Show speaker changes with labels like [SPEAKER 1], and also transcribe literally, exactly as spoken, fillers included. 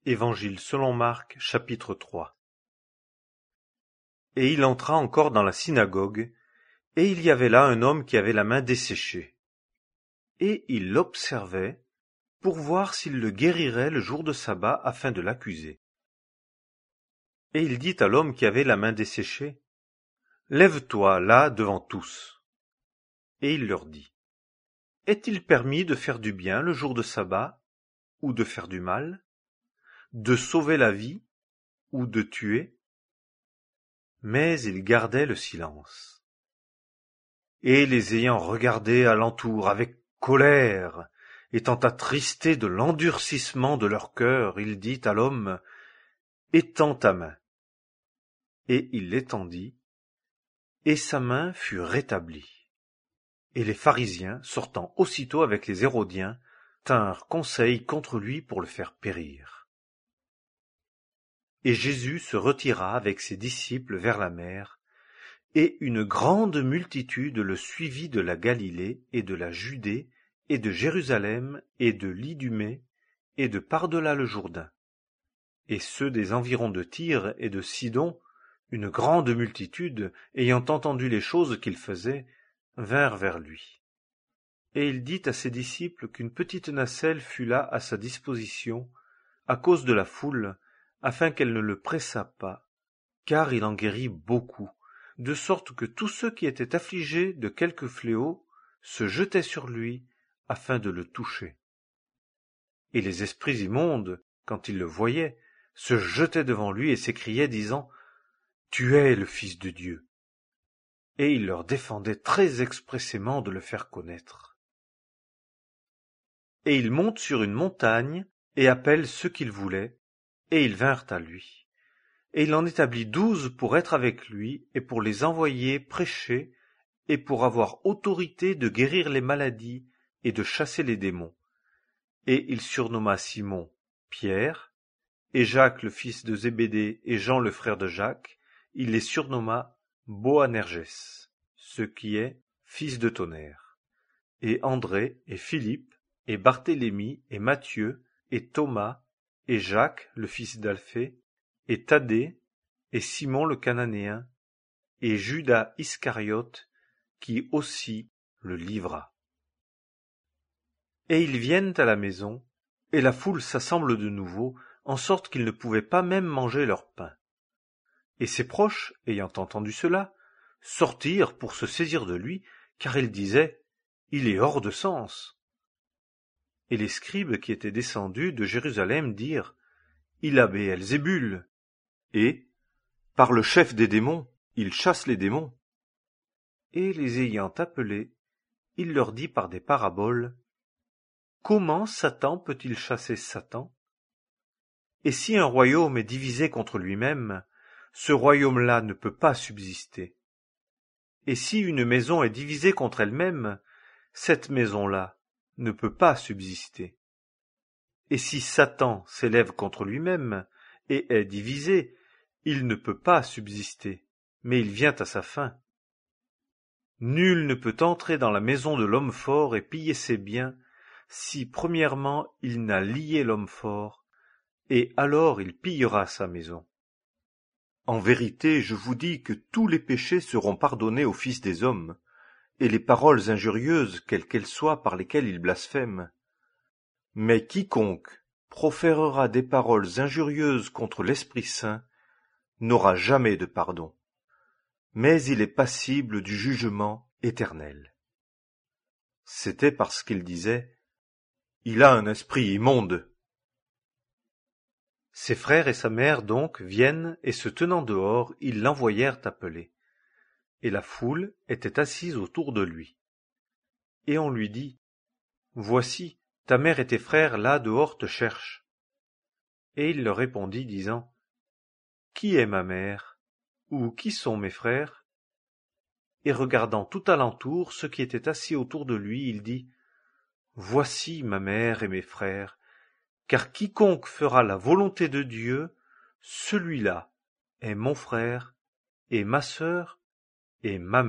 [SPEAKER 1] Évangile selon Marc, chapitre trois. Et il entra encore dans la synagogue, et il y avait là un homme qui avait la main desséchée. Et il l'observait pour voir s'il le guérirait le jour de sabbat afin de l'accuser. Et il dit à l'homme qui avait la main desséchée, « Lève-toi là devant tous. » Et il leur dit, « Est-il permis de faire du bien le jour de sabbat, ou de faire du mal, de sauver la vie, ou de tuer ?» Mais il gardait le silence. Et les ayant regardés alentour avec colère, étant attristés de l'endurcissement de leur cœur, il dit à l'homme, « Étends ta main. » Et il l'étendit, et sa main fut rétablie. Et les pharisiens, sortant aussitôt avec les Hérodiens, tinrent conseil contre lui pour le faire périr. Et Jésus se retira avec ses disciples vers la mer, et une grande multitude le suivit de la Galilée et de la Judée et de Jérusalem et de l'Idumée et de par-delà le Jourdain. Et ceux des environs de Tyr et de Sidon, une grande multitude, ayant entendu les choses qu'il faisait, vinrent vers lui. Et il dit à ses disciples qu'une petite nacelle fût là à sa disposition, à cause de la foule, afin qu'elle ne le pressât pas, car il en guérit beaucoup, de sorte que tous ceux qui étaient affligés de quelque fléau se jetaient sur lui, afin de le toucher. Et les esprits immondes, quand ils le voyaient, se jetaient devant lui et s'écriaient, disant, « Tu es le Fils de Dieu. » Et il leur défendait très expressément de le faire connaître. Et il monte sur une montagne, et appelle ceux qu'il voulait, et ils vinrent à lui. Et il en établit douze pour être avec lui, et pour les envoyer prêcher, et pour avoir autorité de guérir les maladies, et de chasser les démons. Et il surnomma Simon Pierre, et Jacques le fils de Zébédée, et Jean le frère de Jacques, il les surnomma Boanerges, ce qui est fils de tonnerre, et André, et Philippe, et Barthélemy, et Matthieu, et Thomas, et Jacques le fils d'Alphée, et Thaddée, et Simon le Cananéen, et Judas Iscariote, qui aussi le livra. Et ils viennent à la maison, et la foule s'assemble de nouveau, en sorte qu'ils ne pouvaient pas même manger leur pain. Et ses proches, ayant entendu cela, sortirent pour se saisir de lui, car ils disaient, « Il est hors de sens. » Et les scribes qui étaient descendus de Jérusalem dirent, « Il a Béelzébul, et, par le chef des démons, il chasse les démons. » Et les ayant appelés, il leur dit par des paraboles, « Comment Satan peut-il chasser Satan? Et si un royaume est divisé contre lui-même, ce royaume-là ne peut pas subsister. Et si une maison est divisée contre elle-même, cette maison-là ne peut pas subsister. Et si Satan s'élève contre lui-même et est divisé, il ne peut pas subsister, mais il vient à sa fin. Nul ne peut entrer dans la maison de l'homme fort et piller ses biens, si premièrement il n'a lié l'homme fort, et alors il pillera sa maison. En vérité, je vous dis que tous les péchés seront pardonnés au Fils des hommes, et les paroles injurieuses, quelles qu'elles soient, par lesquelles il blasphème. Mais quiconque proférera des paroles injurieuses contre l'Esprit Saint n'aura jamais de pardon, mais il est passible du jugement éternel. C'était parce qu'il disait « Il a un esprit immonde ». Ses frères et sa mère donc viennent, et se tenant dehors, ils l'envoyèrent appeler. Et la foule était assise autour de lui. Et on lui dit, « Voici, ta mère et tes frères là dehors te cherchent. » Et il leur répondit, disant, « Qui est ma mère? Ou qui sont mes frères? » Et regardant tout alentour ceux qui étaient assis autour de lui, il dit, « Voici ma mère et mes frères, car quiconque fera la volonté de Dieu, celui-là est mon frère, et ma sœur, et ma mère. »